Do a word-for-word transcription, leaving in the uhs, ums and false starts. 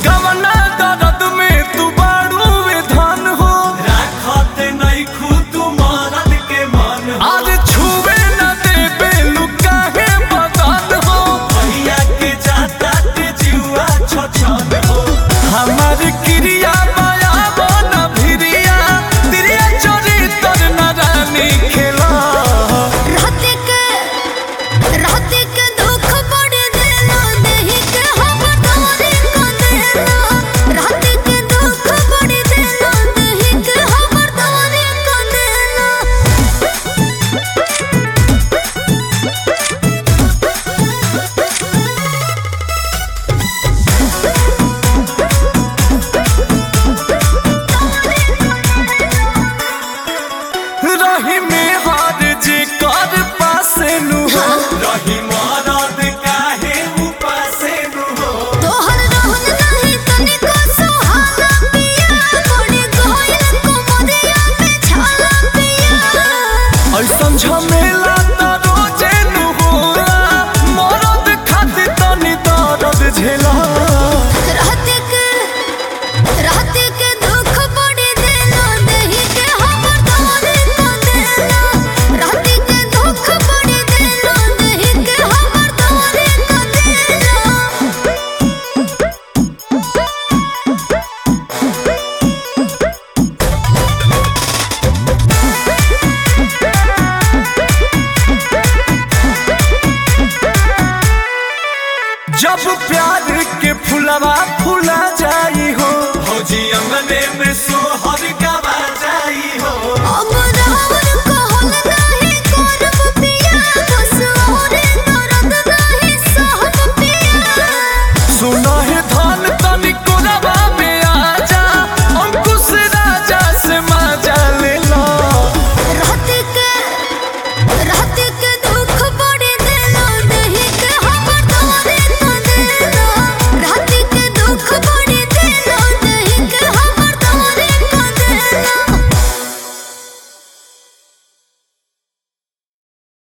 कवना दर्द में तू बाड़ू विधान हो राखत नहीं खुद मरद के मन आज छुए न देबे लुका है बदन हो भैया के जाता ते जुआ छछन हो हमार क्रिया माया बन भिरिया तिरिया चोरी तर न रानी खेला रहते के रहते के दुख बड़े देला नहीं के हम तोरे को देला रहते के दुख बड़े देला नहीं के हम तोरे को देला रही में हार जे कर पासे नु हो रही मरद काहे उपासे नु हो तोहर रहन नहीं तनिको सुहाना पिया बड़े गोयल को मोदिया में छाला पिया ऐसन झमेला त रोजे नु होला मरद खातिर तनी दर्द झेला रहते के रहते के दुख बड़े देला नहीं के हम तोरे को देला रहते के दुख बड़े देला नहीं के हम तोरे को देला जब प्यार के फुलवा फुला